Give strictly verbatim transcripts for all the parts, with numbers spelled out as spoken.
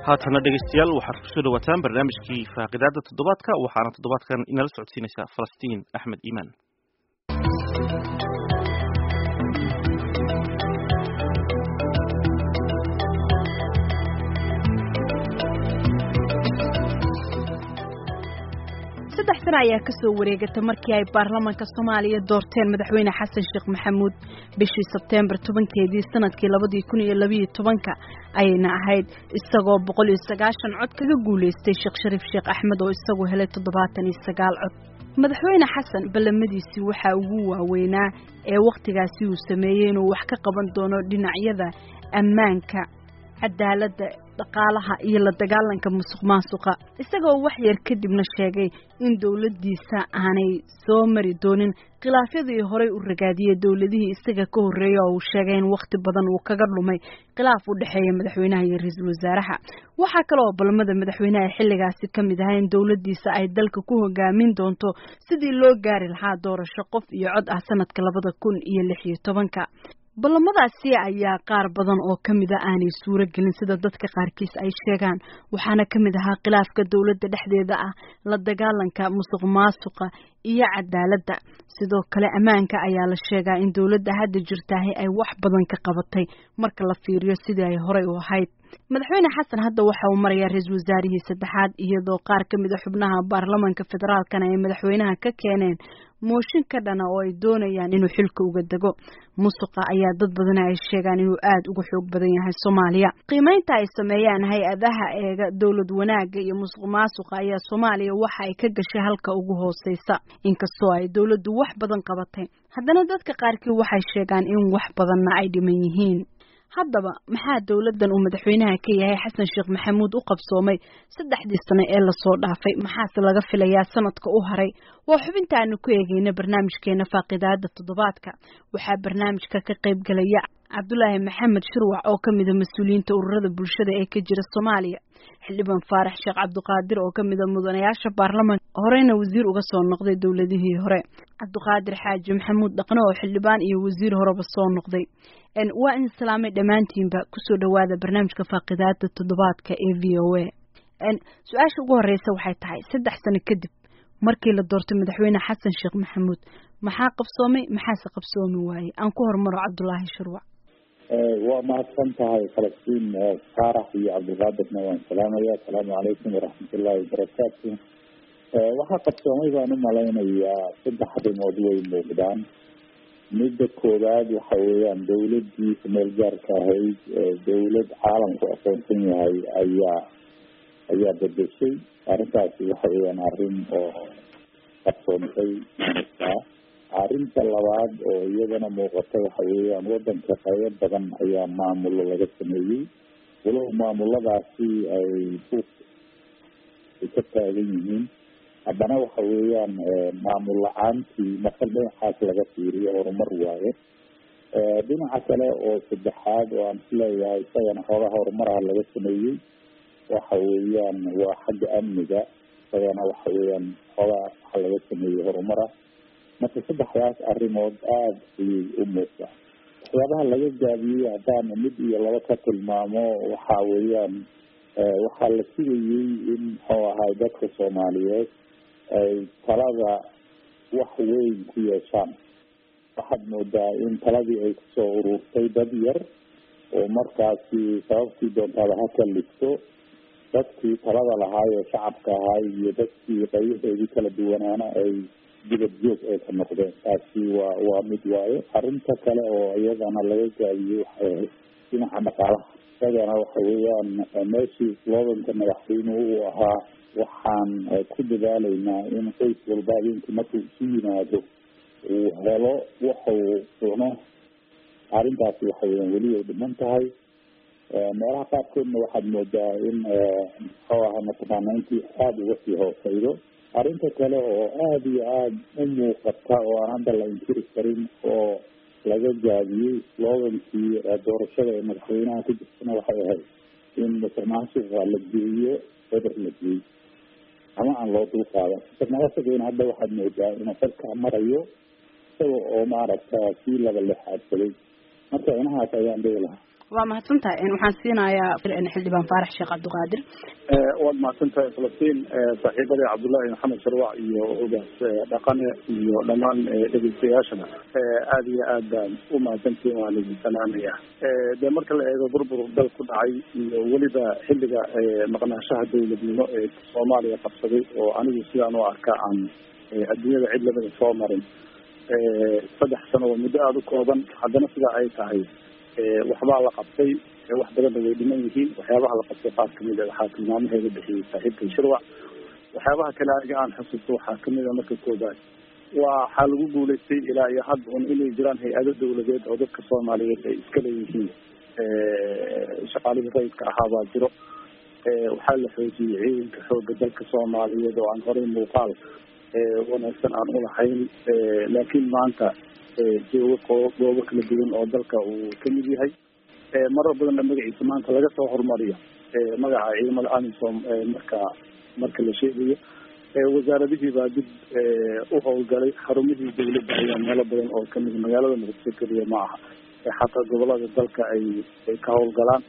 haatana dhegeystayaal waxaad kusoo dhawaataan barnaamijkii faaqidaada toddobaadka waxaana toddobaadkan inala socodsiinaysaa Falastiin Axmed Iimaan. saddex sano ayaa ka soo wareegatay markii ay baarlamaanka Soomaaliya doorteen madaxweyne Xasan Sheekh Maxamuud bishii Sebtembar tobankeedii sanadkii labada kun iyo laba iyo tobanka ayna ahayd isagoo boqol iyo sagaashan cod kaga guuleystay Sheekh Shariif Sheekh Axmed oo isagoo helay toddobaatan iyo sagaal cod. madaxweyne Xasan ballamadiisii waxa ugu waaweynaa ee waqtigaasi uu sameeyay inuu wax ka qaban doono dhinacyada ammaanka, cadaaladda, dhaqaalaha iyo la dagaalanka musuqmaasuqa, isagoo wax yar kadibna sheegay in dawladdiisa aanay soo mari doonin khilaafyadii horey u ragaadiyay dawladihii isaga ka horreeyay oo uu sheegay in waqti badan uu kaga dhumay khilaaf u dhaxeeya madaxweynaha iyo ra'iisul wasaaraha. waxaa kale oo ballamada madaxweynaha xilligaasi ka mid ahaa in dawladdiisa ay dalka ku hogaamin doonto sidii loo gaari lahaa doorasho qof iyo cod ah sanadka labada kun iyo lix iyo tobanka. ballamadaasi ayaa qaar badan oo ka mid ah aanay suuro gelin sida dadka qaarkiis ay sheegaan, waxaana ka mid ahaa khilaafka dawladda dhexdeeda ah, la dagaalanka musuqmaasuqa iyo cadaaladda. sidoo kale ammaanka ayaa la sheegaa in dawladda hadda jirtaahay ay wax badan ka qabatay marka la fiiriyo sidii ay horey u ahayd. madaxweyne Xasan hadda waxa uu marayaa ra'iisul wasaarihii saddexaad iyadoo qaar ka mid ah xubnaha baarlamaanka federaalkana ay madaxweynaha ka keeneen mooshin ka dhana oo ay doonayaan inuu xilka uga dago. musuqa ayaa dad badan ay sheegaan inuu aad uga xoog badan yahay Soomaaliya. qiimeynta ay sameeyaan hay-adaha eega dawlad wanaagga iyo musuqmaasuqa ayaa Soomaaliya waxa ay ka gashay halka ugu hooseysa. inkastoo ay dawladdu wax badan qabatay, haddana dadka qaarkii waxay sheegaan in wax badanna ay dhiman yihiin. haddaba maxaa dawladdan uu madaxweynaha ka yahay Xasan Sheekh Maxamuud u qabsoomay saddexdii sano ee la soo dhaafay, maxaase laga filayaa sanadka u haray? waa xubinta aanu ku eegayna barnaamijkeena faaqidaada toddobaadka. waxaa barnaamijka ka qayb galaya Cabdulaahi Maxamed Shirwac oo ka mid ah mas'uuliyiinta ururada bulshada ee ka jira Soomaaliya, xildhibaan Faarax Sheekh Cabdiqaadir oo ka mid ah mudanayaasha baarlamaanka horeyna wasiir uga soo noqday dawladihii hore, Cabdiqaadir Xaaji Maxamuud Dhaqno oo xildhibaan iyo wasiir horeba soo noqday. en waa in salaamay dhamaantiinba kusoo dhawaada barnaamijka faaqidaada toddobaadka ee V O A. en su-aasha ugu horeysa waxay tahay saddex sano kadib markii la doortay madaxweyne Xasan Sheekh Maxamuud, maxaa qabsoomay maxaase qabsoomi waayey? aan ku hormaro Cabdulaahi Shirwac. waa mahadsan tahay Falastiin. Faarax iyo Cabdiqaadirna waan salaamaya. asalaamu calaykum waraxmatullaahi wabarakaatu. waxaa qabsoomay baan u malaynayaa saddex arrimood way muuqdaan. midda koowaad waxa weeyaan dawladdii meel gaarka ahayd dawlad caalamku aqoonsan yahay ayaa ayaa bedeshay. arrintaasi waxa weeyaan arrin oo qabsoontay. arrinta labaad oo iyadana muuqata waxa weeyaan wadanka qaybo badan ayaa maamulo laga sameeyey, walow maamuladaasi ay ay ka taagan yihiin, haddana waxa weeyaan maamul la-aantii marka dhinacaas laga fiiriyo horumar waaye. dhinaca kale oo saddexaad oo aan isleeyahay isagana xoogaa horumaraha laga sameeyey waxa weeyaan waa xagga amniga. isagana waxa weeyaan xoogaa waxa laga sameeyey horumara. marka saddexdaas arrimood aada ayay u muuqda. waxyaabaha laga gaabiyey haddaan mid iyo laba ka tilmaamo waxa weeyaan waxaa la sugayey in muxuu ahay dadka Soomaaliyeed ay talada wax weyn ku yeeshaan. waxaad moodaa in taladii ay kusoo ururtay dad yar oo markaasi sababtii doontaada ha ka ligto dadkii talada lahaayee shacabka ahaay iyo dadkii qaybahoodii kala duwanaana ay dibad joog ay ka noqdeen. taasi waa waa mid waaye. arrinta kale oo iyadana laga gaabiyey waxay ahayd dhinaca dhaqaalaha. isagana waxa weeyaan meeshii sloganka madaxweynuhu uu ahaa waxaan ku dadaalaynaa in qoys walba habeenkii markuu isu yimaado uu helo waxa uu cuno. arrintaasi waxa weeyaan weli ay dhiman tahay. meelaha qaarkoodna waxaad moodaa in muxuu ahaa mataqaana intii aada uga sii hooseydo. arrinta kale oo aada iyo aada u muuqata oo aan hadda la inkiri karin oo laga gaabiyey slogankii doorashada ee madaxweynaha ku jirtana waxay ahayd in musuqmaasuqa la geeyo cudar la geeyo ama aan loo dulqaadan. musuqmaasuqina hadda waxaad moodaa inuu xilka marayo isaga oo maaragta sii laba lexaadsaday. marka inahaas ayaan dhihi lahaa. waa mahadsantahay waxaan siinayaa xildhibaan Faarax Sheekh Cabdiqaadir waad mahadsantahay Falastiin saaxiibada Cabdullaahi Maxamed Sharwac iyo ogaas dhaqane iyo dhammaan dhageystayaashana aad iyo aad u mahadsantiin waa idin salaamaya de marka la eego burbur dal ku dhacay iyo weliba xilliga maqnaanshaha dowladnimo ee Soomaaliya qabsaday oo anigu sidaan u arkaa aan adduunyada cid labada soo marin saddex sano oo muddo aada u kooban haddana sidaa ay tahay waxbaa la qabtay wax badanna way dhiman yihiin waxyaabaha la qabtay qaar kamid a waxaa tilmaamaheeda bixiyey saaxiibkay Shirwac waxyaabaha kale aniga aan xusuusto waxaa kamid a marka koobaad waxaa lagu guulaystay ilaa iyo hadda un inay jiraan hay-ado dawladeed oo dadka Soomaaliyeed ay iska leeyihiin shaqaalihii rayidka ahaa baa jiro waxaa la xoojiyey ciidanka xooga dalka Soomaaliyeed oo aan horey muuqaal wanaagsan aan u lahayn laakiin maanta joogo goobo kala duwan oo dalka uu kamid yahay marar badanna magaciisa maanta laga soo horumariyo magaca ciidamada amisom marka marka la sheegayo wasaaradihii baa dib u howlgalay xarumihii dawladda ayaa meelo badan oo kamid magaalada Muqdisho keliya ma aha xataa gobolada dalka ay ay ka howlgalaan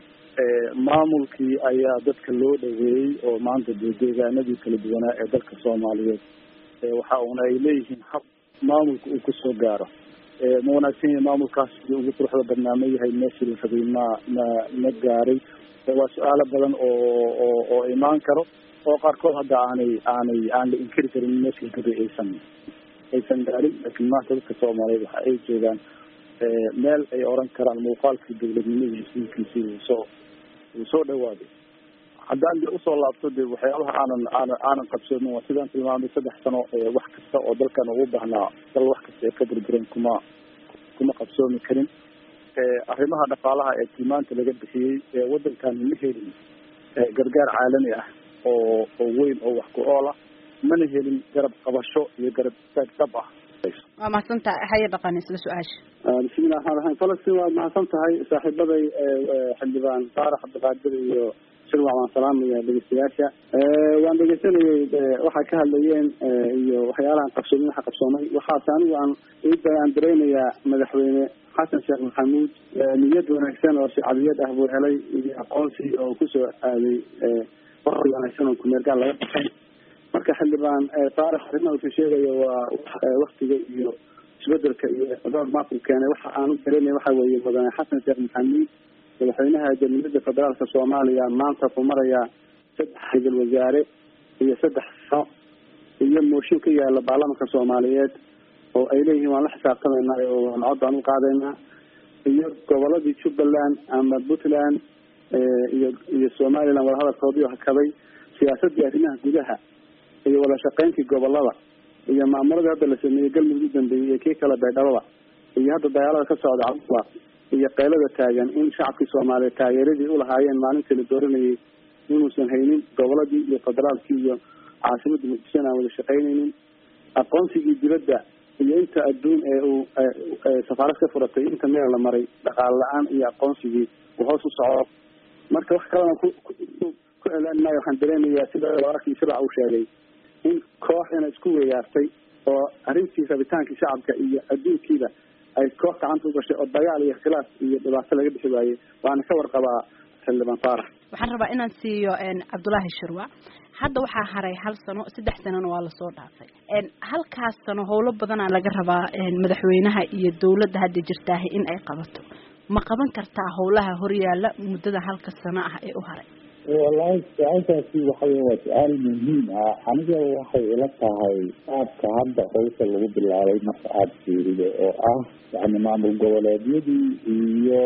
maamulkii ayaa dadka loo dhaweeyey oo maanta deegaanadii kala duwanaa ee dalka Soomaaliyeed waxa uuna ay leeyihiin hab maamulka uu kusoo gaaro ma wanaagsan yahay maamulkaas ugu quruxda badnaama yahay meeshii la rabay ma ma ma gaaray waa su-aalo badan oo oo oo imaan karo oo qaarkood hadda aanay aanay aan la inkiri karin meeshii la rabay aysan aysan gaarin laakiin maanta dadka Soomaaliyeed waxa ay joogaan meel ay oran karaan muuqaalkii dawladnimada isniinkiisii uu soo uu soo dhawaaday haddaan de usoo laabto de waxyaabaha aanan aanan aanan qabsoonin waa sidaan tilmaamay saddex sano wax kasta oo dalkan ugu baahnaa dal wax kasta ee ka burburen kuma kuma qabsoomi karin arrimaha dhaqaalaha ee tilmaanta laga bixiyey wadankan ma helin gargaar caalami ah oo oo weyn oo wax ku oola mana helin garab qabasho iyo garab istaag dhab ah waa mahadsantahay haya dhaqan isla su-aasha bismillahi rahmaani rahiim Falastiin waa mahadsan tahay saaxiibaday xildhibaan Faarax Cabdiqaadir iyo Shirwac waan salaamaya dhageystayaasha waan dhageysanayay waxa ka hadlayeen iyo waxyaalaha qabsoomay waxa qabsoomay waxa anigu aan iida aan dareemayaa madaxweyne Xasan Sheekh Maxamuud niyad wanaagsan oo shacabiyad ah buu helay iyo aqoonsi oo ku soo aaday waqti wanaagsan oo kumeergaal laga baxay marka xildhibaan Faarax arrimaha uu sheegayo waa waqtiga iyo isbedelka iyo door maaful keenay waxa aan dareemay waxa weeye madaxweyne Xasan Sheekh Maxamuud madaxweynaha jamhuuriyadda federaalka Soomaaliya maanta ku maraya saddex xil wasaare iyo saddex sano iyo mooshin ka yaala baarlamaanka Soomaaliyeed oo ay leeyihiin waan la xisaabtamaynaa oo aan cod aan u qaadaynaa iyo goboladii Jubbaland ama Puntland iyo iyo Somaliland wada hadalkoodii hakaday siyaasadda arrimaha gudaha iyo wada shaqeyntii gobolada iyo maamulada hadda la sameeyay galmudug dambeeyay kii kala beedhawada iyo hadda dagaalada ka socda caawa iyo qeylada taagan in shacabka Soomaaliyeed taageeradii u lahaayeen maalintii la dooranayay inuusan haynin goboladii iyo federaalkii iyo caasimadda Muqdisho aan wada shaqeynaynin aqoonsigii dibadda iyo inta adduun ee uu safaarad ka furatay inta meel la maray dhaqaale la'aan iyo aqoonsigii uu hoos u socdo marka wax kalena ku ku eelaanay waxaan dareemayaa sida wararkii Shirwac uu sheegay in koox ina isku weeyaartay oo arrintii rabitaanka shacabka iyo adduunkiiba ay koox gacanta u gashay oo dagaal iyo khilaaf iyo dhibaato laga bixi waayey waana ka warqabaa xildhibaan Faarax waxaan rabaa inaan siiyo Cabdullaahi Shirwac hadda waxaa haray hal sano saddex sanana waa la soo dhaafay halkaas sano howlo badan laga rabaa madaxweynaha iyo dawladda hadda jirtaa in ay qabato ma qaban kartaa howlaha horyaala muddada halka sano ah ee u haray wallahi su-aashaasi waxay waa su-aal muhiim ah aniga waxay ila tahay qaabka hadda howsha lagu bilaabay marka aada fiirido oo ah yani maamul goboleedyadii iyo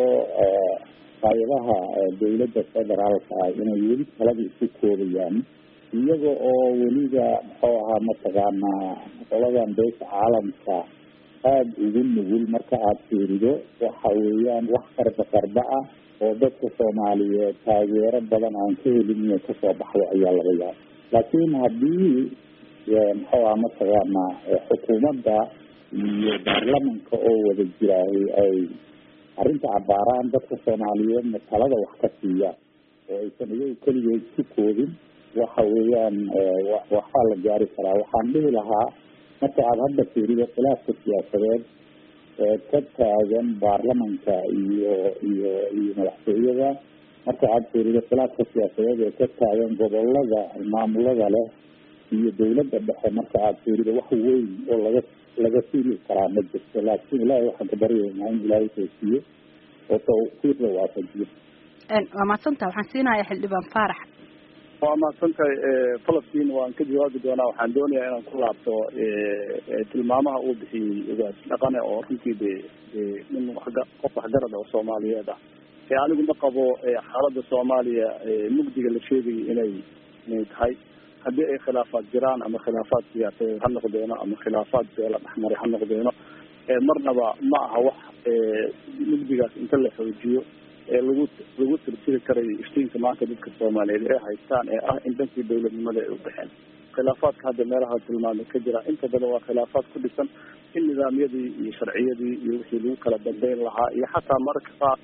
qaybaha dawladda federaalka ah inay weli talada isu koobayaan iyaga oo weliba muxuu ahaa mataqaanaa qoladan beesha caalamka aada ugu nugul marka aada fiirido waxa weeyaan wax qarba qarba ah oo dadka Soomaaliyeed taageero badan aan ka helin inay kasoo baxdo ayaa laga yaabaa laakiin haddii muxuu ahaa mataqaanaa xukuumadda iyo baarlamanka oo wada jiraahay ay arrinta cabaaraan dadka Soomaaliyeedna talada wax ka siiyaan oo aysan iyagu keligeed ku koobin waxa weeyaan waxaa la gaari karaa waxaan dhihi lahaa marka aada hadda fiirido khilaafka siyaasadeed ka taagan baarlamanka iyo iyo iyo madaxtooyada marka aad fiirido khilaafka siyaasadeed ee ka taagan gobolada maamulada leh iyo dawladda dhexe marka aad fiirido wax weyn oo laga laga fiiri karaa ma jirto laakiin ilaahay waxaan ka baryaynaa in ilaahay toosiyo oo tawfiiqda waafajiyo waa mahadsantaha waxaan siinayaa xildhibaan faarax waa mahadsantahay falastiin waan ka jawaabi doonaa waxaan doonayaa inaan ku laabto tilmaamaha uu bixiyey ugaas dhaqane oo runtii de nin waxga qof waxgarad oo soomaaliyeed ah ee anigu ma qabo xaaladda soomaaliya mugdiga la sheegayay inay inay tahay haddii ay khilaafaad jiraan ama khilaafaad siyaasadeed ha noqdeeno ama khilaafaad beela dhexmaray ha noqdeeno marnaba ma aha wax mugdigaas inta la xoojiyo ee lagu lagu tirtiri karayo iftiinka maanta dadka soomaaliyeed ee haystaan ee ah in dhankii dawladnimada ay u baxeen khilaafaadka hadda meelaha tilmaamay ka jira inta badan waa khilaafaad ku dhisan in nidaamyadii iyo sharciyadii iyo wixii lagu kala dambeyn lahaa iyo xataa mararka qaar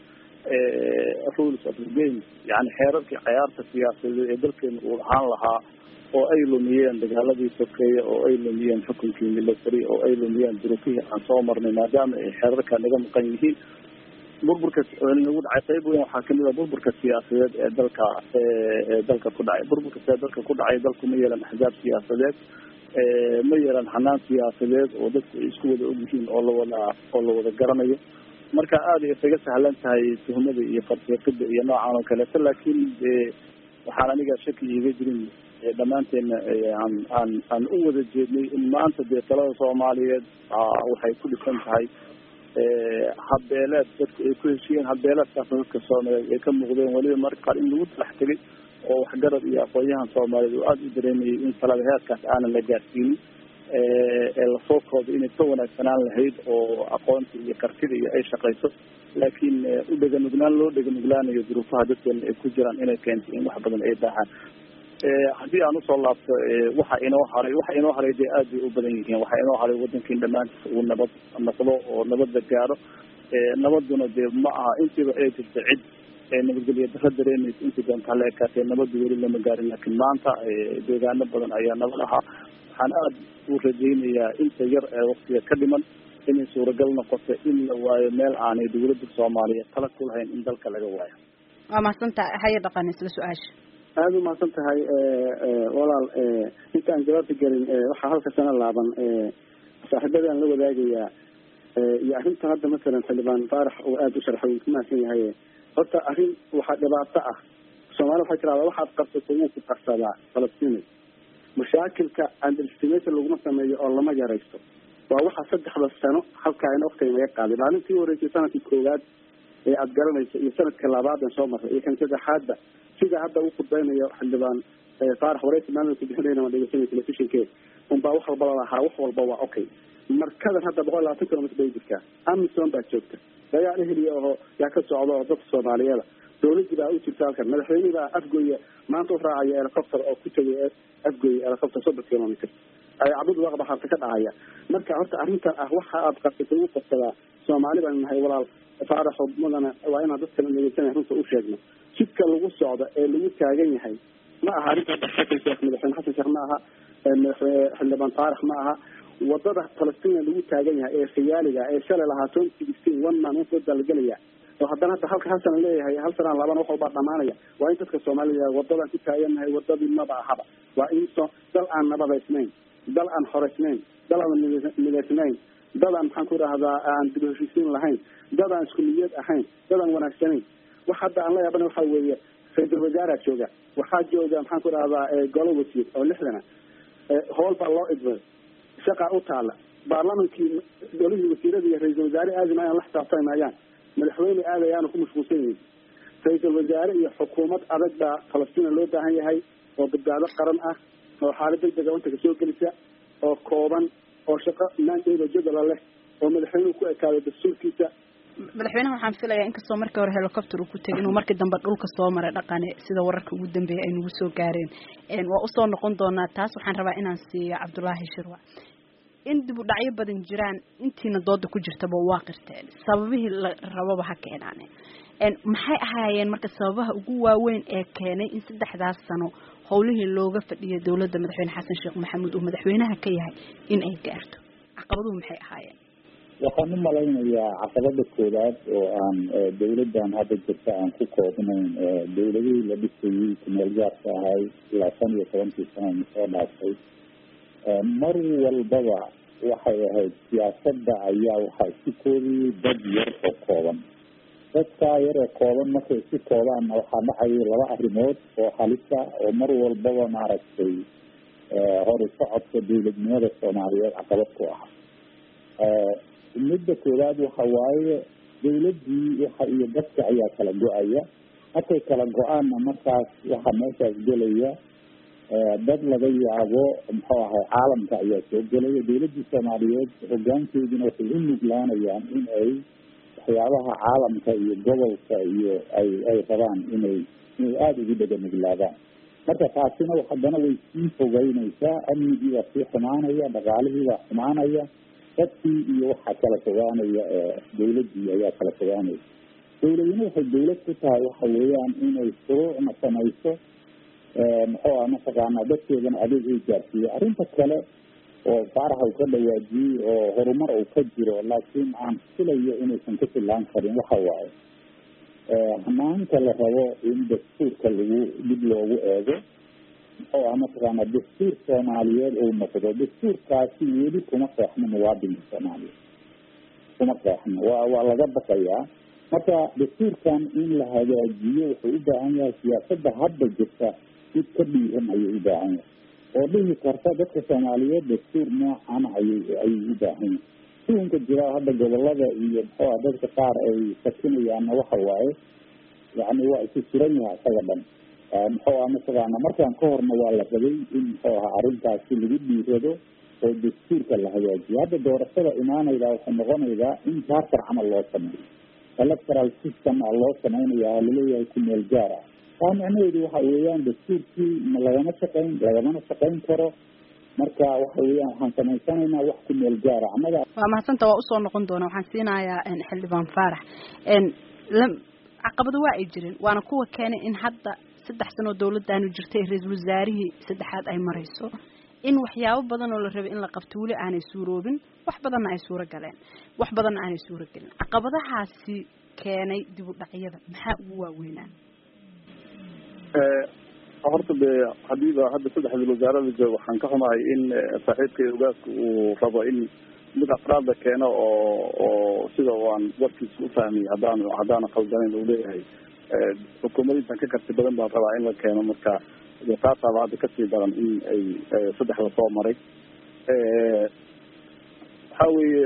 rules of the game yani xeerarkii cayaarta siyaasadeed ee dalkeena uu ahaan lahaa oo ay lumiyeen dagaaladii sokeeye oo ay lumiyeen xukunkii military oo ay lumiyeen duruufihii aan soo marnay maadaama ay xeerarka naga maqan yihiin burburka nagu dhacay qayb weyn waxaa kamid a burburka siyaasadeed ee dalka ee dalka ku dhacay burburka see dalka ku dhacay dalku ma yeelan axzaab siyaasadeed ma yeelan xanaan siyaasadeed oo dadku ay isku wada ogyihiin oo lawada oo la wada garanayo marka aada ay isaga sahlan tahay tuhmada iyo farfiiqida iyo noocan oo kaleeto laakiin waxaan aniga shaki iga jirin dhammaanteena aan aan aan u wada jeednay in maanta dee talada soomaaliyeed waxay ku dhisan tahay habeeleed dadku ay ku heshiiyeen habeeleedkaasna dadka soomaaliyeed ay ka muuqdeen weliba marka qaar in lagu talax tegay oo waxgarad iyo aqoon-yahan soomaaliyeed oo aada u dareemayay in talada heerkaas aanan la gaarsiinin ee lasoo kooday inay ka wanaagsanaan lahayd oo aqoonta iyo kartida iyo ay shaqayso laakiin u dheganugnaan loo dheganuglaanayo duruufaha dadkeena ay ku jiraan inay keentay in wax badan ay baahaan haddii aan usoo laabto waxa inoo haray waxa inoo haray dee aad bay u badan yihiin waxa inoo haray wadankiin dhammaantiisa uu nabad noqdo oo nabadda gaaro nabaduna dee ma aha intiiba ay jirta cid nabadgelyo daro dareemaysa intii doonta hala ekaatee nabadda weli lama gaarin laakiin maanta deegaano badan ayaa nabad ahaa waxaan aada u rajaynayaa inta yar ee waktiga ka dhiman inay suuragal noqoto in la waayo meel aanay dawladda soomaaliyeed tala ku lahayn in dalka laga waayo waa mahadsantaha haye dhaqan isla su-aasha aada u mahadsan tahay walaal intaan jawaabta gelin waxaa halka sana laaban saaxiibadaan la wadaagayaa iyo arrinta hadda masalan xildhibaan faarax oo aada u sharxay ku mahadsan yahay horta arrin waxaa dhibaato ah soomaali waxay tiraahdaa waxaad qabsato wuu ku qarsadaa falastiin mashaakilka underestimation laguma sameeyo oo lama yaraysto waa waxa saddexda sano halkaa in waqtiga naga qaaday maalintii horeysay sanadkii koowaad ee aada garanayso iyo sanadka labaadan soo marray iyo kan saddexaadba sida hadda uu khudbaynayo xildhibaan faarax wareysi maamulka bixinayna waan dhegeysanay telefishinkeed unbaa wax walba lalahaa wax walba waa okay markadan hadda boqol labaatan kilomitr bay jirtaa amison baa joogta dagaal eheliya oo yaa ka socda oo dadka soomaaliyeeda dawladii baa u jirta halkan madaxweynihii baa afgooya maanta u raacaya helicopter oo ku tegay afgooya helicopter soddon kilomitr ay cabud waaqba harta ka dhacaya marka horta arrintan ah waxa aad qabsatay ugu qabsadaa soomaali baan nahay walaal faaraxo mudana waa inaan dadkana dhegeysanay runta u sheegno jidka lagu socda ee lagu taagan yahay ma aha arrinta xasan sheekh madaxweyne xasan sheekh ma aha xildhibaan faarax ma aha wadada falastiin lagu taagan yahay ee khiyaaliga ee shalay lahaa twenty sixteen one man wada la gelaya oo haddana hadda halka hal sana leeyahay hal sanaan labana wax walbaa dhamaanaya waa in dadka soomaalida wadadaan ku taagannahay wadadii maba ahaba waa in so dal aan nabadaysnayn dal aan xoreysnayn dal aan midaysnayn dad aan maxaan ku idhahdaa aan dib u heshiisiin lahayn dad aan isku niyad ahayn dad aan wanaagsanayn wax hadda aan la yaabana waxa weeye ra-iisul wasaaraa jooga waxaa jooga maxaan ku idhahdaa golo wasiir oo lixdana howl baa loo idmay shaqaa u taala baarlamankii golihii wasiirada iyo ra-iisul wasaare aadi maayaan la xisaabtami maayaan madaxweyne aadayaanu ku mashquulsan yihiin ra-iisul wasaare iyo xukuumad adag baa falastiina loo baahan yahay oo badbaado qaran ah oo xaalad degdega wantaga soo gelisa oo kooban oo shaqo maandeeda jadala leh oo madaxweynuhu ku ekaaday dastuurkiisa madaxweynaha waxaan filayaa inkastoo markii hore helicopter uu ku tegay inuu markii dambe dhulka soo maray dhaqane sida wararka ugu dambeeyay ay nagu soo gaareen waa usoo noqon doonaa taas waxaan rabaa inaan siiyo cabdullaahi shirwac in dib u dhacyo badan jiraan intiina dooda ku jirtaba waa qirteen sababihii la rababa ha keenaane maxay ahaayeen marka sababaha ugu waaweyn ee keenay in saddexdaas sano howlihii looga fadhiyay dawladda madaxweyne xasan sheekh maxamuud uu madaxweynaha ka yahay in ay gaarto caqabaduhu maxay ahaayeen waxaan u malaynayaa caqabada koowaad oo aan dawladdan hadda jirta aan ku koobnayn dawladihii la dhisayey kumeel gaarka ahay ilaa shan iyo tobankii sano na soo dhaafay mar walbaba waxay ahayd siyaasadda ayaa waxaa isku koobiyey dad yar oo kooban dadkaa yar ee kooban markay isku koobaanna waxaa dhacayay laba arrimood oo halisa oo mar walbaba maaragtay hor u socodka dawladnimada soomaaliyeed caqabad ku ah midda koowaad waxa waaye dawladdii waxa iyo dadka ayaa kala go-aya markay kala go-aanna markaas waxaa meeshaas gelaya dad laga yaabo muxuu ahay caalamka ayaa soo gelaya dawladdii soomaaliyeed hogaankeeduna waxay u nuglaanayaan in ay waxyaabaha caalamka iyo gobolka iyo ay ay rabaan inay inay aada ugu dhega nuglaadaan marka taasina haddana way sii fogeynaysaa amnigii baa sii xumaanaya dhaqaalihii baa xumaanaya dadkii iyo waxaa kala fogaanaya dawladdii ayaa kala fogaanaya dawladina waxay dawlad ku tahay waxa weeyaan inay shuruucna samayso muxuu ah mataqaanaa dadkeedana adeeg ay gaarsiiyo arrinta kale oo faaraha uu ka dhawaajiyey oo horumar uu ka jiro laakiin aan filayo inaysan ka fillaan karin waxa waaye hanaanka la rabo in dastuurka lagu dib loogu eego muxuu ah mataqaanaa dastuur soomaaliyeed uu noqdo dastuurkaasi weli kuma qeexno muwaadinka soomaaliyeed kuma qeexno waa waa laga baqayaa marka dastuurkan in la hagaajiyo wuxuu u baahan yahay siyaasadda hadda jirta mid ka dhiiran ayuu u baahan yahay oo dhihi karta dadka soomaaliyeed dastuur noocan ayay ayay u baahan yahay suunka jira hadda gobolada iyo muxuu ah dadka qaar ay sakinayaanna waxa waaye yacni waa isu suran yahay isaga dhan muxuu ah mataqaana markaan ka horna waa la rabay in muxuu ahaa arrintaasi lagu dhiirado oo dastuurka la hagaajiyo hadda doorashada imaanaydaa waxay noqonaydaa in charter camal loo sameeyo electoral system a loo samaynayaa laleeyahay ku meel gaar ah taa micnaheedu waxa weeyaan dastuurkii ma lagama shaqayn lagamana shaqayn karo marka waxa weeyaan waxaan samaysanaynaa wax ku meel gaara annaga waa mahadsanta waa usoo noqon doona waxaan siinayaa xildhibaan faarax caqabado waa ay jireen waana kuwa keenay in hadda saddex sanoo dawladdaanu jirtay ra-iisul wasaarihii saddexaad ay marayso in waxyaabo badan oo la rabay in la qabto weli aanay suuroobin wax badanna ay suuro galeen wax badanna aanay suuro gelin caqabadahaasi keenay dib u dhacyada maxaa ugu waaweynaan horta de hadiiba hadda saddexda wasaarada jooga waxaan ka xumahay in saaxiibka ogaaska uu rabo in mid afraadda keeno oo oo sida aan warkiisa u fahmay haddaan haddaana khaldanayn uu leeyahay xukuumadintan ka karti badan baan rabaa in la keeno marka de taasaaba hadda kasii daran in ay saddexda soo maray waxa weeye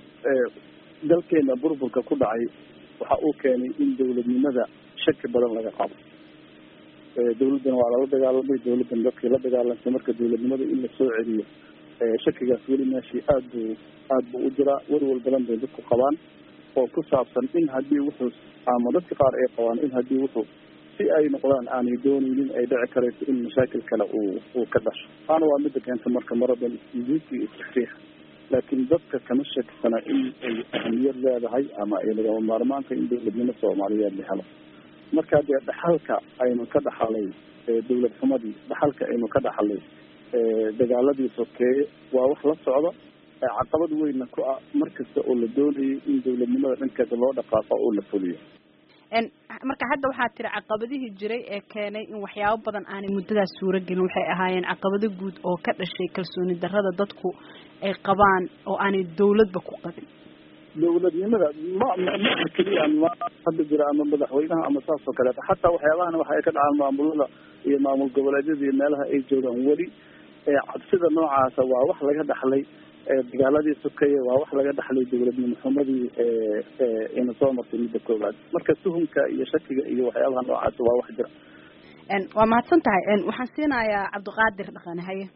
dalkeena burburka ku dhacay waxa uu keenay in dawladnimada shaki badan laga qabo dawladdan waa lala dagaalamay dawladdan dadkii la dagaalantay marka dawladnimada in la soo celiyo shakigaas weli meeshii aad buu aad buu u jiraa warwal badan bay dadku qabaan oo ku saabsan in haddii wuxuu ama dadka qaar ay qabaan in haddii wuxuu si ay noqdaan aanay doonaynin ay dhici karayso in mashaakil kale uu uu ka dhasho taana waa midda keenta marka maradan isjiidka iyo istakriixa laakiin dadka kama shakisana in ay ahamiyad leedahay ama ay lagama maarmaanka in dawladnimo soomaaliyeed la helo marka dee dhaxalka aynu ka dhaxalay dawlad xumadii dhaxalka aynu ka dhaxalay dagaaladii sokeeye waa wax la socda caqabad weynna ku ah markasta oo la doonayay in dawladnimada dhankeeda loo dhaqaaqo oo la fuliyo marka hadda waxaa tiri caqabadihii jiray ee keenay in waxyaabo badan aanay muddadaas suuro gelin waxay ahaayeen caqabado guud oo ka dhashay kalsooni darrada dadku ay qabaan oo aanay dawladba ku qabin dawladnimada ma ma keliya ama hadda jira ama madaxweynaha ama saas oo kaleeta xataa waxyaabahan waxay ka dhacaan maamulada iyo maamul goboleedyada iyo meelaha ay joogaan weli cabsida noocaasa waa wax laga dhaxlay dagaaladii sokeeye waa wax laga dhaxlay dawladnimo xumadii ina soo martay midda koowaad marka tuhumka iyo shakiga iyo waxyaabaha noocaasa waa wax jira waa mahadsan tahay waxaan siinayaa cabdiqaadir dhaqane haye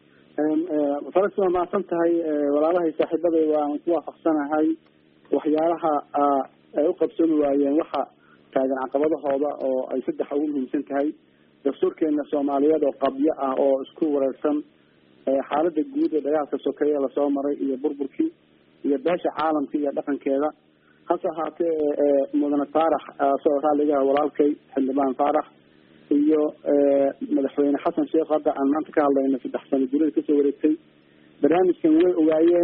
faras waa mahadsan tahay walaalahay saaxiibaday waan ku waafaqsanahay waxyaalaha ay u qabsoomi waayeen waxa taagan caqabadahooda oo ay saddex ugu muhiimsan tahay dastuurkeena soomaaliyeed oo qabyo ah oo isku wareersan xaalada guud ee dagaalka sokeeye lasoo maray iyo burburkii iyo beesha caalamka iyo dhaqankeeda hase ahaatee mudane faarax soo raaligaha walaalkay xildhibaan faarax iyo madaxweyne xasan sheekh hadda aan maanta ka hadlayna saddex sano gurida kasoo wareegtay barnaamijkan way ogaayeen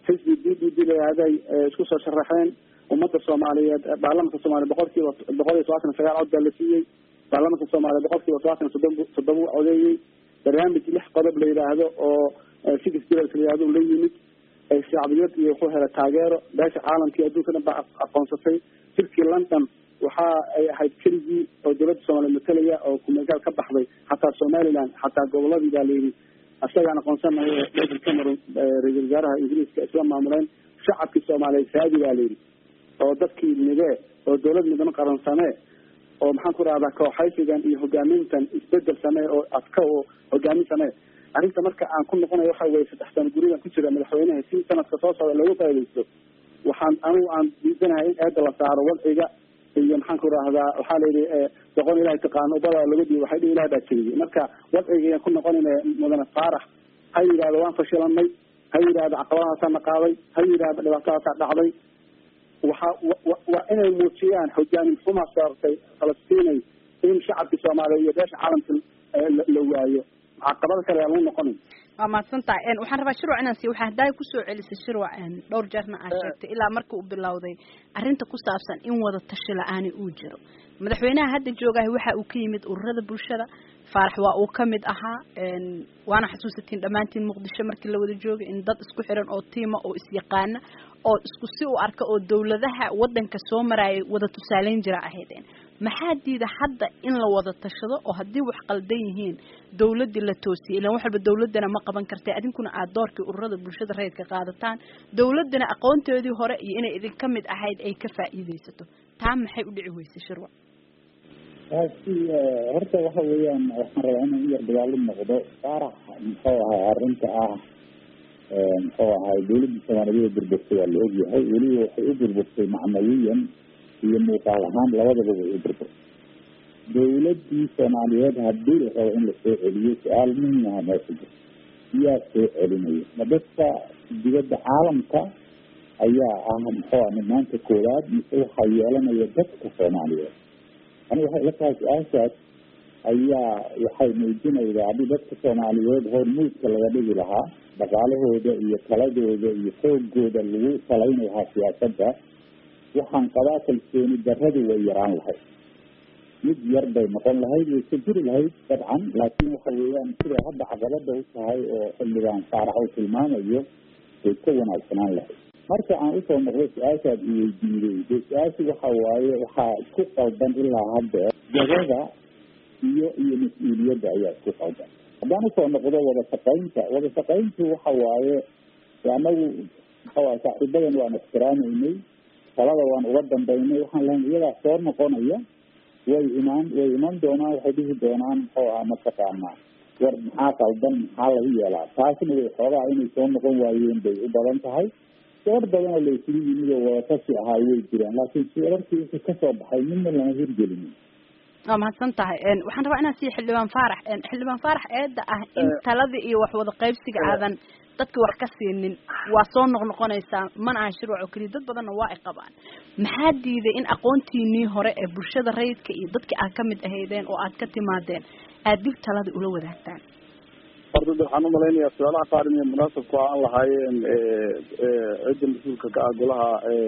xisbi d d d layihahday isku soo sharaxeen ummadda soomaaliyeed baarlamanka soomaaliya boqolkiiba boqol iyo todobaatan sagaal cod baa la siiyey baarlamanka soomaaliya boqolkiiba todobaatan soddon toddoba codeeyey barnaamij lix qodob la yidhaahdo oo six pillars la yidhahdo la yimid shacbiyad iyo wuxuu helay taageero beesha caalamkii adduunka dhan baa aqoonsatay shirkii london waxa ay ahayd keligii oo dowladda soomaaliya matalaya oo kumeelgaal ka baxday xataa somaliland xataa goboladii baa layidhi isagaan aqoonsanayo david cameron ra-iisul wasaaraha ingiriiska isla maamuleen shacabkii soomaaliyeed saadi baa layidhi oo dadkii midee oo dowlad midnimo qaran samee oo maxaan ku rahdaa kooxaysigan iyo hogaamintan isbedel samee oo adka oo hogaamin samee arrinta marka aan ku noqonayo waxa weye saddex sano gurigan ku jira madaxweynaha si sanadka soo socda loogu faa'idaysto waxaan anigu aan diidanahay in eeda la saaro wadciga iyo maxaan ku rahdaa waxaa la yidhi doqon ilahay taqaano ubada laga dhiibo waxay dhihi ilahay baa jiriyey marka wadciga ku noqonayna mudane faarax ha yidhahdo waan fashilanay ha yidhahdo caqabadahaasaa na qaaday ha yidhahdo dhibaatadaasaa dhacday waxa waa inay muujiyaan hogaamin xumaa saartay falastiinay in shacabkii soomaaliya iyo beesha caalamka la waayo caqabada kale aan lagu noqonin waa mahadsan tahay waxaan rabaa shirwac inaan siiyo waxaa haddaay kusoo celisay shirwac dhowr jeerna aad sheegtay ilaa markii uu bilowday arrinta ku saabsan in wada tashi la-aani uu jiro madaxweynaha hadda joogahay waxa uu ka yimid ururada bulshada faarax waa uu ka mid ahaa waana xasuusatiin dhammaantiin muqdisho markii la wada joogay in dad isku xiran oo tiima oo isyaqaana oo isku si u arka oo dawladaha wadanka soo marayay wada tusaaleyn jira ahaydeen maxaa diida hadda in la wada tashado oo haddii wax qaldan yihiin dawladii la toosiyay ilaan wax walba dawladana ma qaban kartay adinkuna aad doorkii ururada bulshada rayidka qaadataan dawladana aqoonteedii hore iyo inay idin ka mid ahayd ay ka faa'iidaysato taa maxay u dhici weysay shirwac taasi horta waxa weeyaan waxaan rabaa inaan u yar dagaalo noqdo faarax muxuu ahaa arrinta ah muxuu ahaa dawladda soomaaliyeed burburtay waa la ogyahay weliba waxay u burburtay macnawiyan iyo muuqaal ahaan labadaba way u burburtay dawladdii soomaaliyeed haddii la rabo in lasoo celiyo su-aal muhiim aha meesha jirta yaa soo celinaya ma dadka dibadda caalamka ayaa ah muxuu ah maanta koowaad mise waxaa yeelanaya dadka soomaaliyeed aniga waxay ila tahay su-aashaas ayaa waxay muujinaydaa haddii dadka soomaaliyeed hormuudka laga dhigi lahaa dhaqaalahooda iyo taladooda iyo xoogooda lagu salayn lahaa siyaasadda waxaan qabaa kalsooni darradu way yaraan lahayd mid yar bay noqon lahayd way ka jiri lahayd dabcan laakiin waxa weeyaan siday hadda caqabada u tahay oo xildhibaan faarax uu tilmaamayo way ka wanaagsanaan lahayd marka aan usoo noqdo su-aashaad iweydiiyey dee su-aashu waxa waaye waxaa isku qaldan ilaa hadda jagada iyo iyo mas-uuliyadda ayaa isku qaldan haddaan usoo noqdo wada shaqaynta wada shaqayntu waxa waaye anagu maxaa saaxiibadan waan ixtiraamaynay talada waan uga dambaynay waxaan lahayn iyadaa soo noqonaya way imaan way iman doonaan waxay dhihi doonaan muxuu ahaa mataqaanaa war maxaa qaldan maxaa lagu yeelaa taasna way xoogaa inay soo noqon waayeen bay u badan tahay door badan oo la isugu yimid oo wadatashi ahaa way jiraan laakiin shirarkii wixii kasoo baxay midna lama hirgelinin waa mahadsan tahay waxaan rabaa inaan siiyo xildhibaan faarax xildhibaan faarax eedda ah in talada iyo wax wada qaybsiga aadan dadka wax ka siinin waa soo noqnoqonaysaa mana aha shirwac oo keliya dad badanna waa ay qabaan maxaa diiday in aqoontiinii hore ee bulshada rayidka iyo dadkii aad ka mid ahaydeen oo aad ka timaadeen aad dib talada ula wadaagtaan horta waxaan umalaynayaa su-aalaha qaar inay munaasabku aan lahaayeen cidda mas-uulka ka ah golaha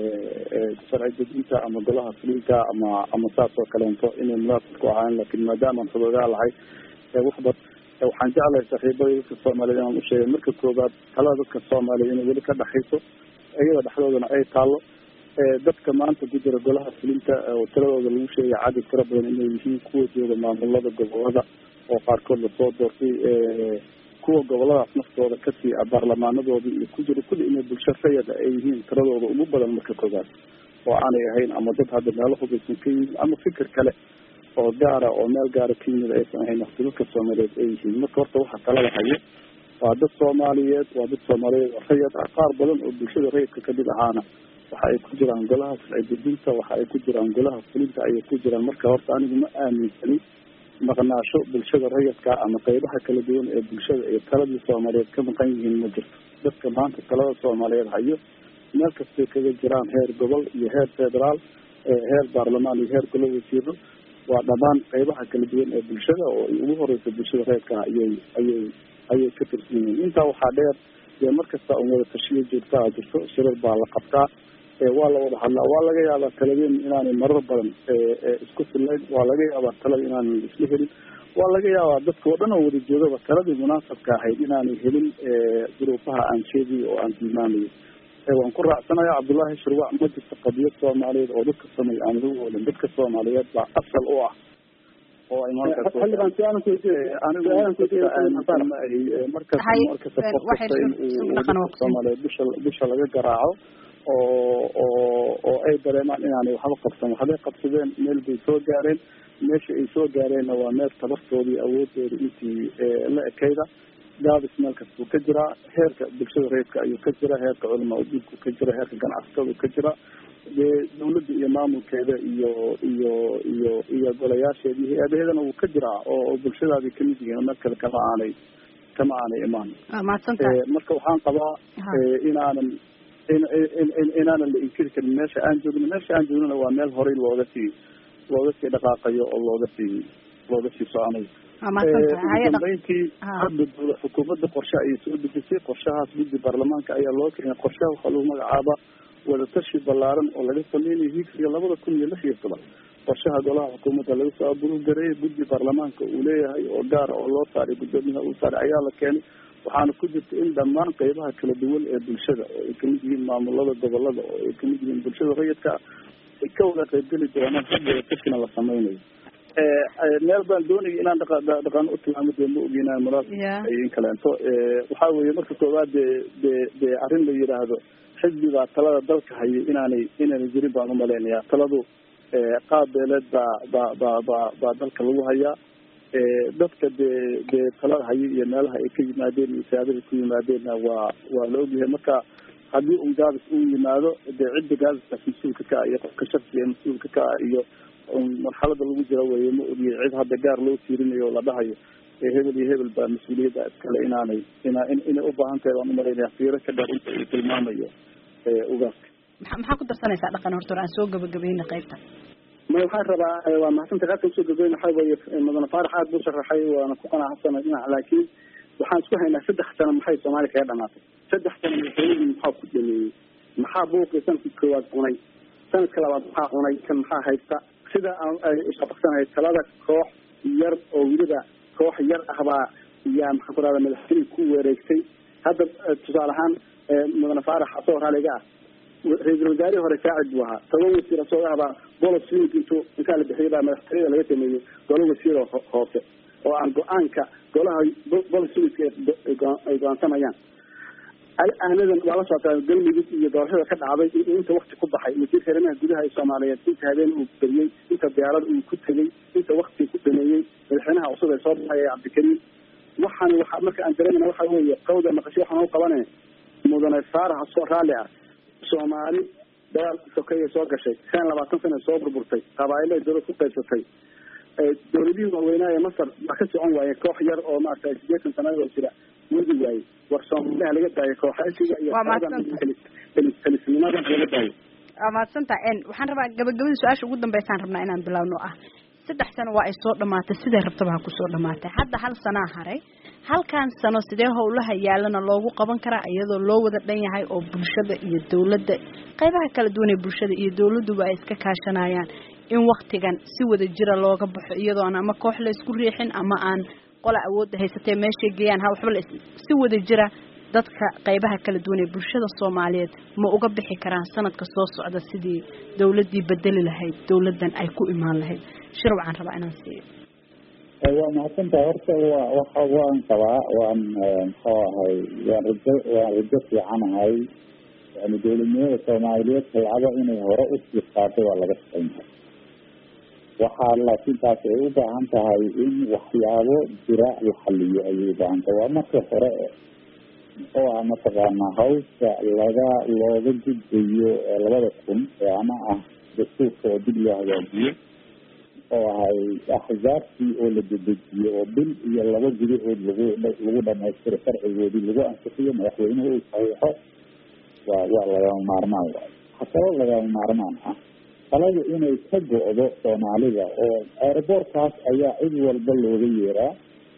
sharci dejinta ama golaha fulinka ama ama saas oo kaleento inay munaasabku ahaayeen laakiin maadaamaan xudoogaa lahay waxba waxaan jeclahay saaxiibada dadka soomaaliyeed inaan usheegay marka koobaad talada dadka soomaaliyeed inay weli ka dhexayso iyada dhexdoodana ay taalo dadka maanta ku jira golaha fulinta oo tiradooda lagu sheegay cadad tira badan inay yihiin kuwa jooga maamulada gobolada oo qaarkood lasoo doortay kuwa goboladaas naftooda kasii baarlamaanadooda iyo ku jira kulli inay bulsho rayada ay yihiin tiradooda ugu badan marka koobaad oo aanay ahayn ama dad hadda meelo hubaysan ka yihiin ama fikir kale oo gaara oo meel gaara ka yimid aysan ahayn waqti dadka soomaaliyeed ay yihiin marka horta waxa talada hayo waa dad soomaaliyeed waa dad soomaaliyeed oo rayad ah qaar badan oo bulshada rayidka kamid ahaana waxa ay ku jiraan golaha sharci dejinta waxa ay ku jiraan golaha fulinta ayay ku jiraan marka horta anigu ma aaminsanin maqnaasho bulshada rayidka ama qaybaha kala duwan ee bulshada ee taladii soomaaliyeed ka maqan yihiin ma jirto dadka maanta talada soomaaliyeed hayo meel kastay kaga jiraan heer gobol iyo heer federaal heer baarlamaan iyo heer golo wasiiro waa dhamaan qaybaha kala duwan ee bulshada oo ay ugu horeysa bulshada rayidka ayay ayay ayay ka tirsan yihiin intaa waxaa dheer dee markasta un wada tashiyo joogtaa jirto shirar baa la qabtaa waa la wada hadlaa waa laga yaabaa taladeen inaanay marar badan isku fillayn waa laga yaabaa talada inaanay isla helin waa laga yaabaa dadka oo dhan oo wada joogaba taladii munaasabka ahayd inaanay helin duruufaha aan sheegayo oo aan tilmaamayo waan ku raacsanayaa cabdullaahi shirwac ma jirto qadiyad soomaaliyeed oo dadka samay aan lagu oolin dadka soomaaliyeed baa asal u ah oo ay markasoomaaliyeed bisha bisha laga garaaco oo oo oo ay dareemaan inaanay waxba qabsan waxbay qabsadeen meel bay soo gaareen meesha ay soo gaareenna waa meel tabartoodii awoodooda intii la ekayda gaabis meel kastuu ka jiraa heerka bulshada reedka ayuu ka jira heerka culamaa udiinku ka jira heerka ganacsatada ka jira dee dawladda iyo maamulkeeda iyo iyo iyo iyo golayaasheeda iyo hay-adaheedana wuu ka jiraa oo bulshadaadi kamid yihiin meel kale kama aanay kama aanay imaan marka waxaan qabaa inaanan in in inaanan la inkiri karin meesha aan joogno meesha aan joognona waa meel horey looga sii looga sii dhaqaaqayo oo looga sii looga sii soconayo dambeyntii hadda dowla xukuumadda qorshe ayay soo dejisay qorshahaas guddi baarlamaanka ayaa loo keenay qorshaha waxaa lagu magacaaba wadatashi ballaaran oo laga sameynayo higsiga labada kun iyo lix iyo toban qorshaha golaha xukuumadda laga soo abuurgareeyay guddi baarlamaanka uu leeyahay oo gaara oo loo saaray guddoomiyaha uu saaray ayaa la keenay waxaana ku jirta in dhammaan qeybaha kala duwan ee bulshada oo ay kamid yihiin maamulada gobolada oo ay kamid yihiin bulshada rayidka ay ka wada qaybgeli doonaan wadataskina la sameynayo meel baan doonaya inaan dhaqa dhaqan u tilmaamo dee ma ogeynaa munaasab in kaleento waxaa weeye marka koowaad dee dee dee arrin la yidhaahdo xisbigaa talada dalka hayay inaanay inaanay jirin baan umalaynayaa taladu qaab beeleed baa baa baa baa baa dalka lagu hayaa dadka dee dee talada hayay iyo meelaha ay ka yimaadeen iyo saabada ku yimaadeenna waa waa la ogyahay marka haddii un gaabis uu yimaado dee cidda gaabiskaas mas-uulka ka ah iyo qofka shaksiga mas-uulka ka ah iyo marxalada lagu jira weeye ma ogiyay cid hadda gaar loo tiirinayo oo la dhahayo hebel iyo hebel baa mas-uuliyadda iskale inaanay ina inay u baahan tahay baan umalaynaya fiiro ka dheer inta uu tilmaamayo ugaaska maa maxaa ku darsanaysaa dhaqan horta aan soo gabagabayna qaybta ma waxaan rabaa waa mahadsantahay qaabka usoo gabagabayna waxaa weeye mudane faarax aad buu sharaxay waana ku qanacsanay dhinac laakiin waxaan isku haynaa saddex sano maxay soomaaliya kaga dhamaatay saddex sano madaxweynihii maxaa ku dhameeyey maxaa buuqii sanadkii koowaad cunay sanadka labaad maxaa cunay kan maxaa haysta sida ay iswaafaqsanahay talada koox yar oo weliba koox yar ahbaa yaa maxaan ku rahda madaxweynihii ku wareegtay hadda tusaale ahaan mudane faarax asoo raaliga ah ra-iisul wasaarihii hore saacid buu ahaa toban wasiir asoo ahbaa bolos link intuu intaa la bixiyay baa madaxtooyada laga sameeyey golo wasiir hoose oo aan go-aanka golaha bolos linka ay go-aansamayaan aanadan waa la socotaa galmudug iyo doorashada ka dhacday inta wakti ku baxay wasiirka arrimaha gudaha ee soomaaliyeed inta habeen uu beriyey inta diyaarad uu ku tegey inta wakti ku dhameeyey madaxweynaha cusub ee soo baxay cabdikariim waxaan waa marka aan dareemana waxa weeye qawda maqasho waxaan u qabane mudane faarax soo raalli ah soomaali dagaal sokeeye soo gashay shan labaatan sana soo burburtay qabaa'ilo ay dowlad ku qaybsatay dowladihii waaweynaa ee masar baa ka socon waaye koox yar oo maaragtay sideetan sanadoo jira wadi waaye war soomaaliha laga daayo kooxaysiga iyo talisnimadan laga daayo waa mahadsantaha waxaan rabaa gabagabadii su-aasha ugu dambeysaan rabnaa inaan bilowno ah saddex sano waa ay soo dhamaatay siday rabtaba ha kusoo dhamaatay hadda hal sanaa haray halkan sano sidee howlaha yaalana loogu qaban karaa iyadoo loo wada dhan yahay oo bulshada iyo dawladda qaybaha kala duwan ee bulshada iyo dawladduba ay iska kaashanayaan in waktigan si wada jira looga baxo iyadoo aan ama koox la isku riixin ama aan qola awoodda haysatee meeshay geeyaan ha waxba la si wada jira dadka qaybaha kala duwan ee bulshada Soomaaliyeed ma uga bixi karaan sanadka soo socda sidii dawladii bedeli lahayd dawladan ay ku imaan lahayd shir waxaan rabaa inaan siiyo waa mahadsantahay horta waa waxa waan qabaa waan muxuu ahay waan rajo waan rajo fiicanahay yani dawladnimada Soomaaliyeed hay'ada inay hore u sii qaado waa laga shaqeynaa waxaa laakiin taas ay u baahan tahay in waxyaabo jira la xaliyo ayay u baahan tahay waa marka hore oo ah mataqaanaa hawsha laga looga gudbayo labada kun ee ama ah dastuurka oo dib loo hagaajiyo oo ahay axzaabtii oo la dedejiyo oo bil iyo laba gudahood lagu lagu dhamaystiro sharcigoodii lagu ansixiyo madaxweynuhu uu saxiixo waa waa lagama maarmaan waay hasaba lagama maarmaan ah talada inay ka go-do Soomaalida oo airportkaas ayaa cid walba looga yeeraa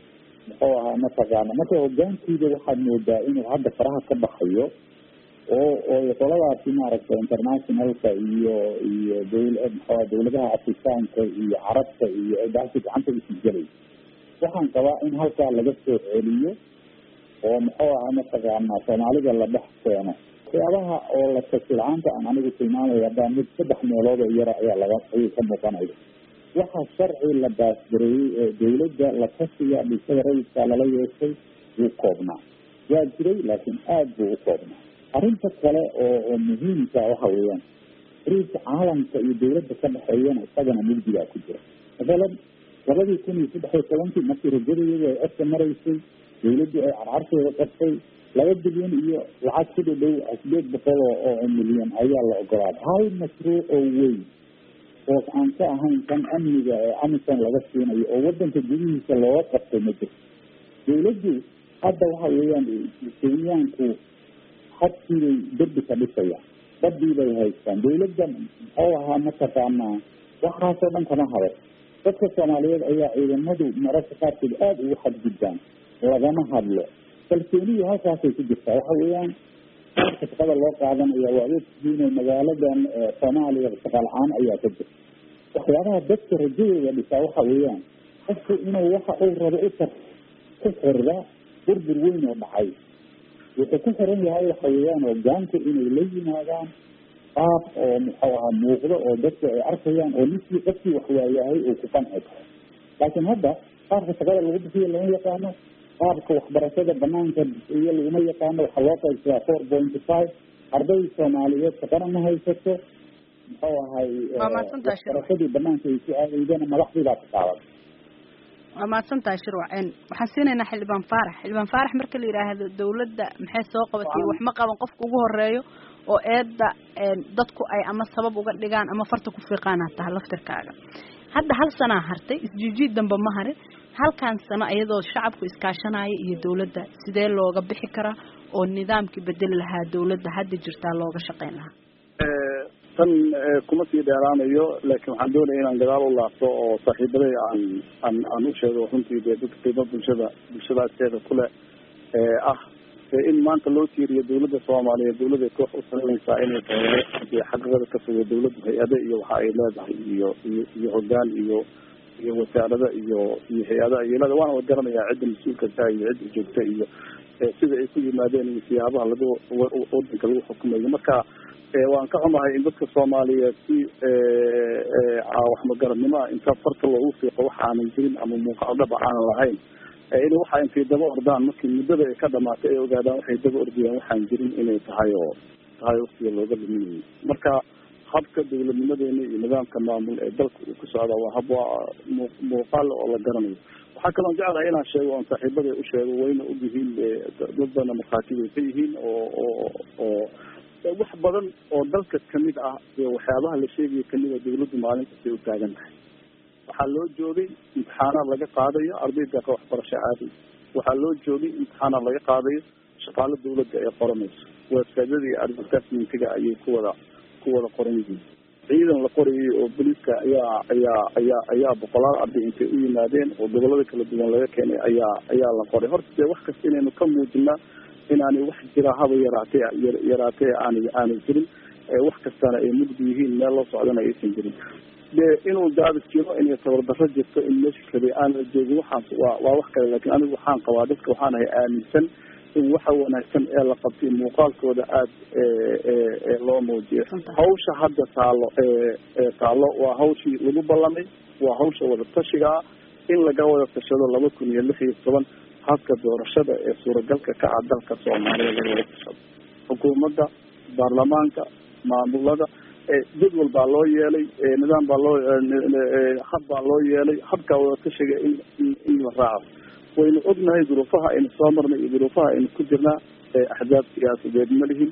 muxuu ahaa mataqaana marka hogaankiida waxaad moodaa inuu hadda faraha ka baxayo oo oo qoladaasi maaragtay internationalka iyo iyo dawla muxuu dawladaha afrikaanka iyo carabta iyo eedaasi gacanta isgelay waxaan qabaa in halkaa laga soo celiyo oo muxuu ahaa mataqaana soomaalida la dhex keeno waxyaabaha oo la tasilcaanta aan anigu tilmaamayo haddaan mid saddex meelood oo yara ayaa laga ayuu ka muuqanaya waxaa sharci la baasgareeyey ee dawladda la tashiga bulshada rayidka lala yeeshay wuu koobnaa waa jiray laakiin aada buu u koobnaa arrinta kale oo oo muhiimka waxa weeyaan xiriirka caalamka iyo dawladda ka dhexeeyana isagana mugdigaa ku jira masalan labadii kun iyo saddex iyo tobankii markii rajadayadu ay codka maraysay dawladdu ay carcarteeda qabtay laba bilyan iyo lacag ku dhadhow sideed boqol oo milyan ayaa la ogolaaday hal mashruuc oo weyn oo aan ka ahayn kan amniga ee amisan laga siinayo oo wadanka gudihiisa looga qabtay ma jirto dawladdu hadda waxa weeyaan kenyaanku hadkiibay derbi ka dhisaya badii bay haystaan dawladda muxuu ahaa mataqaanaa waxaasoo dhan kama hado dadka soomaaliyeed ayaa ciidamadu mararka qaarkood aada ugu xadgudbaan lagama hadlo kalsooniyu halkaasay ku jirtaa waxa weeyaan qaarka shaqada loo qaadanaya waa ogtihiinoo magaaladan soomaaliya shaqaal-aan ayaa ka jirta waxyaabaha dadka rajadooda dhisaa waxa weeyaan qofku inuu waxa uu rabo u tar ku xirda burbur weyn oo dhacay wuxuu ku xiran yahay waxa weeyaan hogaanku inay la yimaadaan qaab oo muxuu ahaa muuqdo oo dadku ay arkayaan oo ninkii qofkii wax waayahay uu ku qanci karo laakiin hadda qaabka shaqada lagu bixiyo lama yaqaano qaabka waxbarashada banaanka iyo laguma yaqaano waxaa loo qaybsadaa four point five arday soomaaliyeed shaqana ma haysato muxuu ahay waxbarashadii banaanka ay ku aadaydana madaxdii baa ka qaadan waa mahadsantahay shirwac waxaan siinaynaa xildhibaan faarax xildhibaan faarax marka la yidhaahdo dawladda maxay soo qabatay wax ma qaban qofka ugu horeeyo oo eedda dadku ay ama sabab uga dhigaan ama farta ku fiiqaana tahay laftirkaaga hadda hal sanaa hartay isjiijiid damba ma harin halkan sano iyadoo shacabku iskaashanaya iyo dawladda sidee looga bixi karaa oo nidaamkii bedeli lahaa dawladda hadda jirtaa looga shaqayn lahaa tan kuma sii dheeraanayo laakiin waxaan doonaya inaan gadaal u laabto oo saaxiibaday aan aan aan u sheego runtii dee dadka qiimo bulshada bulshada agteeda kule ah in maanta loo tiiriyo dawladda soomaaliyeed dawladda koox u sameynaysaa inay tahay dee xaqiiqada ka fogo dawladda hay-ada iyo waxa ay leedahay iyo iyo iyo hogaan iyo iyo wasaarada iyo iyo hay-adaha iyolada waana wad garanayaa cidda mas-uulka taa iyo cidda joogta iyo sida ay ku yimaadeen iyo siyaabaha lagu wadanka lagu xukumayo marka waan ka xumahay in dadka soomaaliyeed si waxmagaradnimoa inta farta loogu fiiqo waxa aanan jirin ama muuqaal dhaba aanan lahayn in waxa intay daba ordaan markii muddada ay ka dhamaatay ay ogaadaan waxay daba ordayaan waxaan jirin inay tahay oo tahay waktiga looga luminayay marka habka dawladnimadeena iyo nidaamka maamul ee dalka uu ku socda waa hab waa muuqaal oo la garanayo waxaa kaloon jeclahay inaan sheego oon saaxiibada u sheego wayna og yihiin dad badana markhaatibay ka yihiin oo oo oo wax badan oo dalka kamid ah iyo waxyaabaha la sheegaya kamid a dawladdu maalin kastay u taagan tahay waxaa loo joogay imtixaanaad laga qaadayo ardayda ka waxbarasho aaday waxaa loo joogay imtixaanaad laga qaadayo shaqaalo dawladda ee qoranayso websiteyada iyo advertisementiga ayay ku wada ku wada qoran yihiin ciidan la qorayay oo booliiska ayaa ayaa ayaa ayaa boqolaal arday intay u yimaadeen oo gobolada kala duwan laga keenay ayaa ayaa la qoray horta dee wax kasta inaynu ka muujinaa inaanay wax jira haba yaraatee yaraatee aanay aanay jirin wax kastana ay mugdi yihiin meel loo socdana aysan jirin dee inuu daadis jiro inay tabardarro jirto in meesha kale aan la joogin waxaas waa waa wax kale laakiin anigu waxaan qabaa dadka waxaan ahay aaminsan in waxa wanaagsan ee la qabtay muuqaalkooda aada loo muujiyo hawsha hadda taalo taalo waa hawshii lagu ballamay waa hawsha wada tashigaa in laga wada tashado laba kun iyo lix iyo toban habka doorashada ee suuragalka ka ah dalka soomaaliya laga wada tashado xukuumadda baarlamaanka maamulada jadwal baa loo yeelay nidaam baa loo hab baa loo yeelay habkaa wada tashiga in in la raaco waynu ognahay duruufaha aynu soo marnay iyo duruufaha aynu ku jirnaa axzaab siyaasadeed ma lihin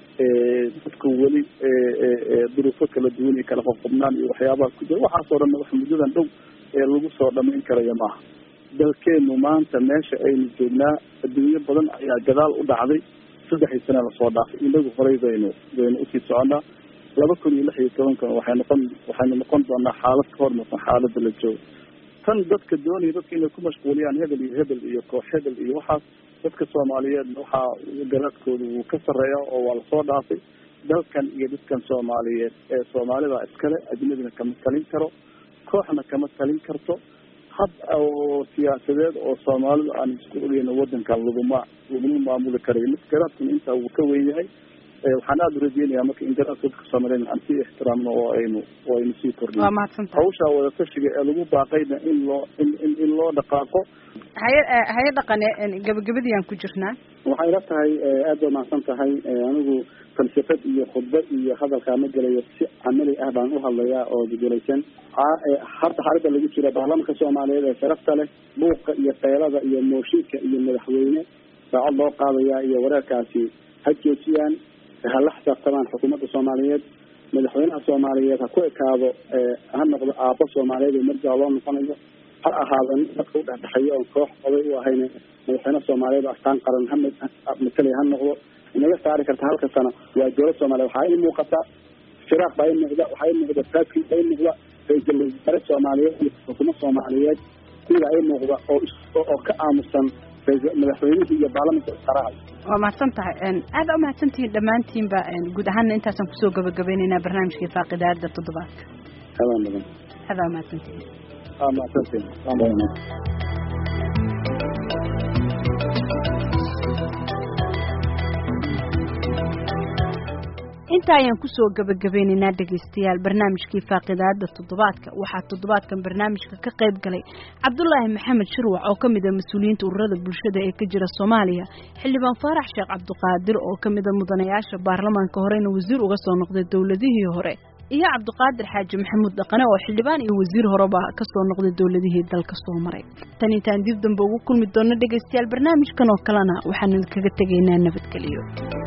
dadku weli duruufo kala duwan iyo kala qobqobnaan iyo waxyaabaha ku jira waxaasoo dhan wax muddadan dhow ee lagu soo dhamayn karaya maaha dalkeenu maanta meesha aynu joognaa adduunyo badan ayaa gadaal u dhacday saddexii sane lasoo dhaafay inagu horey baynu baynu usii soconaa laba kun iyo lix iyo tobankan waxay noqon waxaynu noqon doonaa xaalad ka hormarsan xaalada la joogo tan dadka doonaya dadka inay ku mashquuliyaan hebel iyo hebel iyo koox hebel iyo waxaas dadka soomaaliyeed waxaa garaadkooda wuu ka sarreeya oo waa lasoo dhaafay dalkan iyo dadkan soomaaliyeed ee soomaalida iskale ajnabina kama talin karo kooxna kama talin karto hab oo siyaasadeed oo soomaalida aan isku ogeyno wadankan laguma laguma maamuli karayo mid garaadkuna intaa wuu ka weyn yahay waxaan aada urajeynayaa marka in garaadka dadka soomaaliyeed aan sii ixtiraamno oo aynu oo aynu sii kordhino waa mahadsantahay hawshaa wadatashiga ee lagu baaqayna in loo in in in loo dhaqaaqo haye haye dhaqane gabagabadii aan ku jirnaa waxay ila tahay aada baa mahadsan tahay anigu falsafad iyo khudbad iyo hadalkaa ma gelayo si camali ah baan u hadlayaa oo dudulaysan harta xaaladda lagu jira baarlamanka soomaaliyeed ee sharafta leh buuqa iyo feelada iyo mooshiidka iyo madaxweyne saacad loo qaadaya iyo wareerkaasi ha joojiyaan hala xisaabtamaan xukuumadda soomaaliyeed madaxweynaha soomaaliyeed ha ku ekaado ha noqdo aabbo soomaaliyeed oo marjaa loo noqonayo ha ahaado nin dadka u dhexdhexeeyo oon koox oday u ahayn madaxweyne soomaaliyeed astaan qaran ha matalaya ha noqdo inaga saari karta halka sano waa dowlad soomaaliyeed waxaa ii muuqata firaaq baa ii muuqda waxaa ii muuqda faakin baa ii muuqda ra-iisul wasaare soomaaliyeed iyo xukuumad soomaaliyeed sidaa ii muuqda oo oo ka aamusan madaxweynihii iyo baarlamanka isqarahay waa mahadsan tahay aada u mahadsantihiin dhammaantiinba guud ahaana intaasaan kusoo gabagabaynaynaa barnaamijkii faaqidaada toddobaadka adaa mudan adaa mahadsantihiin aa mahadsantihiin inta ayaan kusoo gabagabeynaynaa dhegaystayaal barnaamijkii faaqidaada toddobaadka waxaa toddobaadkan barnaamijka ka qayb galay cabdulaahi maxamed shirwac oo ka mid a mas-uuliyiinta ururada bulshada ee ka jira soomaaliya xildhibaan faarax sheekh cabdiqaadir oo ka mid a mudanayaasha baarlamaanka horena wasiir uga soo noqday dowladihii hore iyo cabdiqaadir xaaji maxamuud dhaqane oo xildhibaan iyo wasiir horeba kasoo noqday dowladihii dalka soo maray tan intaan dib dambe ugu kulmi doonno dhegaystayaal barnaamijkan oo kalena waxaan idinkaga tegaynaa nabadgelyo.